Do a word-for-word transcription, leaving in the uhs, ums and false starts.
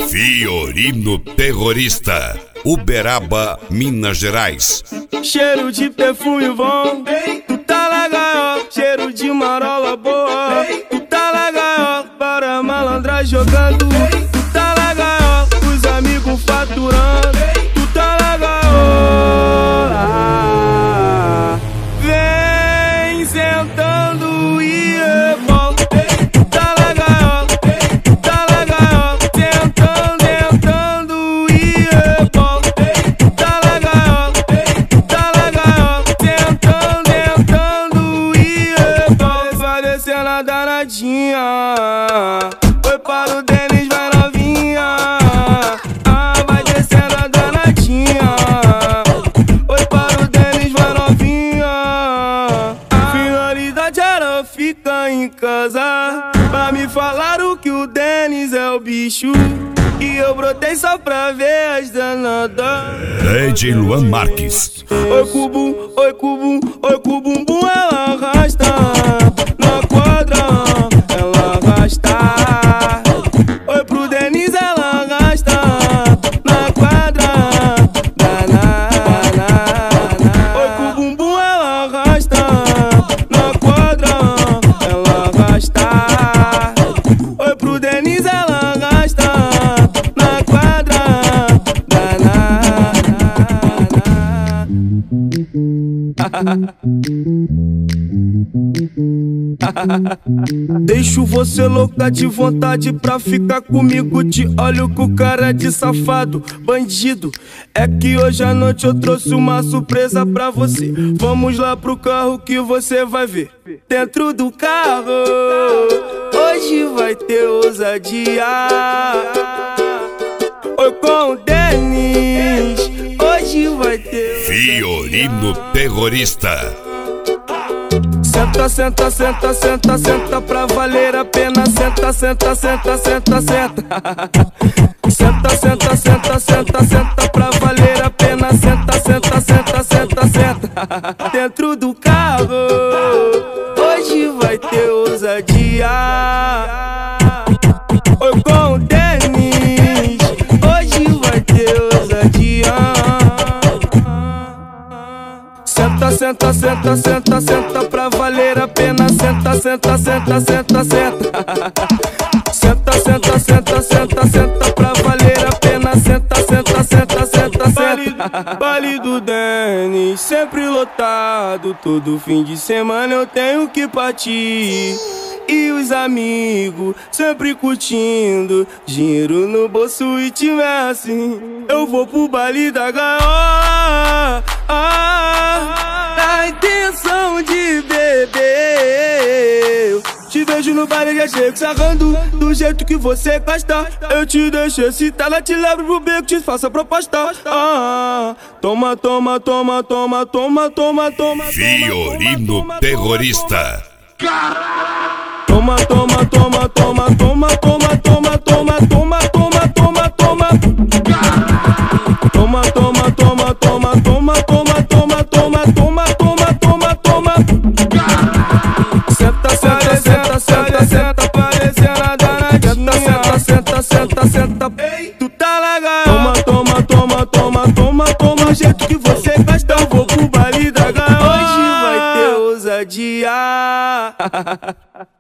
Fiorino Terrorista, Uberaba, Minas Gerais. Cheiro de perfume bom, tu tá legal. Cheiro de marola boa, tu tá legal. Para malandra jogando, tu tá legal. Os amigos faturando, tu tá legal. Ah, vem sentando e rebola. Tu tá legal, tu tá legal. Sentando, sentando e rebola. Tu tá legal, tu tá legal. Sentando, sentando e rebola. Vai descendo a danadinha. Foi para o Denis, vai novinha. Ah, vai descendo a danadinha. Foi para o Denis, vai novinha. Finalidade era ficar em casa pra me falar o que o Denis é o bicho. E eu brotei só pra ver as danadas. D J Luan Marques. Oi cubo, oi cubo, oi cubumbum, ela arrasta na quadra, ela arrasta. Oi pro Denis, ela arrasta na quadra. Na, na, na, na. Oi cubumbum, ela arrasta na quadra, ela arrasta. Oi pro Denis, ela arrasta na quadra. Na, na, deixo você louca de vontade pra ficar comigo. Te olho com cara de safado, bandido. É que hoje à noite eu trouxe uma surpresa pra você. Vamos lá pro carro que você vai ver. Dentro do carro, hoje vai ter ousadia. Oi com o Denis, hoje vai ter Fiorino Terrorista. Senta, senta, senta, senta, senta pra valer a pena. Senta, senta, senta, senta, senta. Senta, senta, senta, senta, senta pra valer a pena. Senta, senta, senta, senta, senta. Dentro do carro, hoje vai ter ousadia. Oi com o Denis, hoje vai ter ousadia. Senta, senta, senta, senta, senta pra valer a pena. Senta, senta, senta, senta, senta. Senta, senta, senta, senta, senta pra valer a pena. Senta, senta, senta, senta, senta. Baile do Denis, sempre lotado. Todo fim de semana eu tenho que partir. E os amigos sempre curtindo, dinheiro no bolso e tiver assim, eu vou pro baile da gaiola. Ah, na intenção de beber. Te vejo no baile, já chego sarrando do jeito que você gosta. Eu te deixo excitada, te levo pro beco, te faço a proposta. Ah, toma, toma, toma, toma, toma, toma, toma. Fiorino Terrorista. Toma, toma, toma, toma, toma, toma, toma, toma, toma, toma, toma, toma. Toma, toma, toma, toma, toma, toma, toma, toma, toma, toma, toma, toma. Senta, senta, senta, senta, senta, parecendo a danadinha. Senta, senta, senta, senta, tu tá legal. Toma, toma, toma, toma, toma, toma, do jeito que você gosta. Eu vou pro baile da gaiola. Hoje vai ter ousadia.